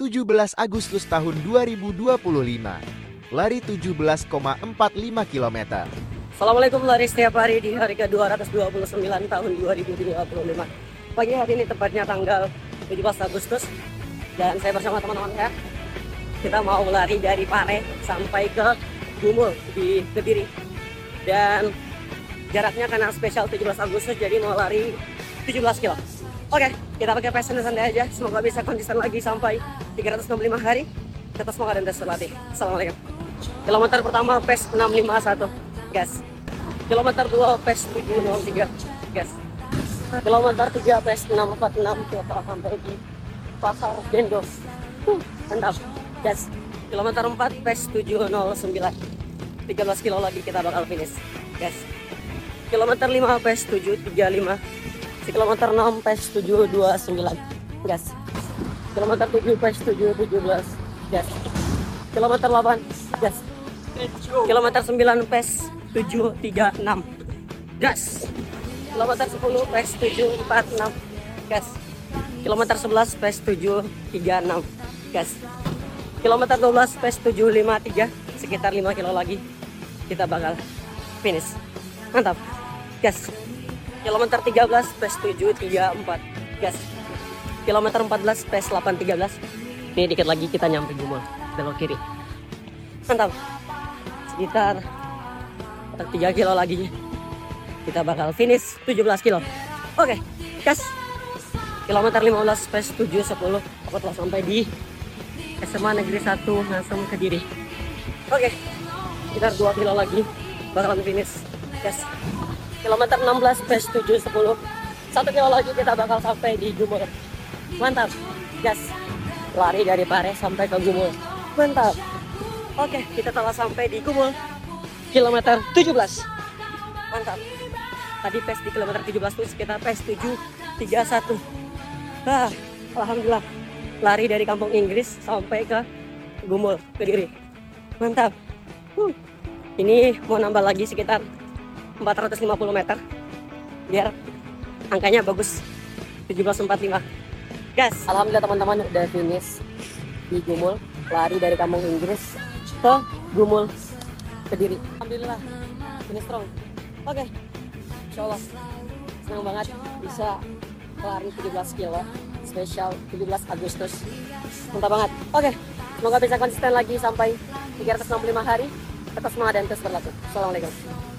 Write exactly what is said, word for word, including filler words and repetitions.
tujuh belas Agustus tahun dua ribu dua puluh lima. Lari tujuh belas koma empat lima kilometer. Assalamualaikum, lari setiap hari di hari ke dua ratus dua puluh sembilan tahun dua ribu dua puluh lima. Pagi hari ini tepatnya tanggal tujuh belas Agustus. Dan saya bersama teman-teman saya. Kita mau lari dari Pare sampai ke Gumul di Kediri. Dan jaraknya karena spesial tujuh belas Agustus, jadi mau lari tujuh belas kilo. Oke, kita pakai pace santai aja. Semoga bisa konsisten lagi sampai tiga ratus enam puluh lima hari. Tetap semangat dan terus berlatih. Assalamualaikum. Kilometer pertama pace enam lima satu, gas. Kilometer dua pace tujuh nol tiga, gas. Kilometer tiga pace enam empat enam, kita sampai di Pasar Dendo. Uh, mantap, gas. Kilometer empat pace tujuh nol sembilan, tiga belas kilo lagi kita bakal finish, gas. Kilometer lima pace tujuh tiga lima, kilometer enam pace tujuh dua sembilan, gas. Kilometer tujuh pace tujuh tujuh belas, gas. Kilometer delapan, gas. Kilometer sembilan pace tujuh tiga enam, gas. Kilometer sepuluh pace tujuh empat enam, gas. Kilometer sebelas pace tujuh tiga enam, gas. Kilometer dua belas pace tujuh lima tiga, sekitar lima kilo lagi kita bakal finish. Mantap, gas. Kilometer tiga belas pace tujuh tiga empat, gas. Kilometer empat belas pace delapan tiga belas. Ini dikit lagi kita nyampe Gumul, belok kiri. Mantap. Sekitar tiga kilo lagi kita bakal finish tujuh belas kilo. Oke, gas. Kilometer lima belas pace tujuh sepuluh, aku telah sampai di S M A Negeri satu Ngasem Kediri. Oke, sekitar dua kilo lagi bakalan finish, gas. Kilometer enam belas pace tujuh sepuluh, satu kilo lagi kita bakal sampai di Gumul. Mantap, gas. Lari dari Pare sampai ke Gumul. Mantap. Oke, kita telah sampai di Gumul, kilometer tujuh belas. Mantap. Tadi pace di kilometer tujuh belas itu sekitar pace tujuh tiga satu. Ah, alhamdulillah. Lari dari Kampung Inggris sampai ke Gumul, Kediri. Mantap. Uh. Ini mau nambah lagi sekitar empat ratus lima puluh meter. Biar angkanya bagus. tujuh belas empat puluh lima. Gas. Alhamdulillah teman-teman udah finish di Gumul. Lari dari Kampung Inggris ke Gumul, Kediri. Alhamdulillah finish strong. Oke, insyaallah senang banget bisa lari tujuh belas kilo spesial tujuh belas Agustus. Mantap banget. Oke, semoga bisa konsisten lagi sampai tiga ratus enam puluh lima hari. Tetap semangat dan terus berlatih. Assalamualaikum.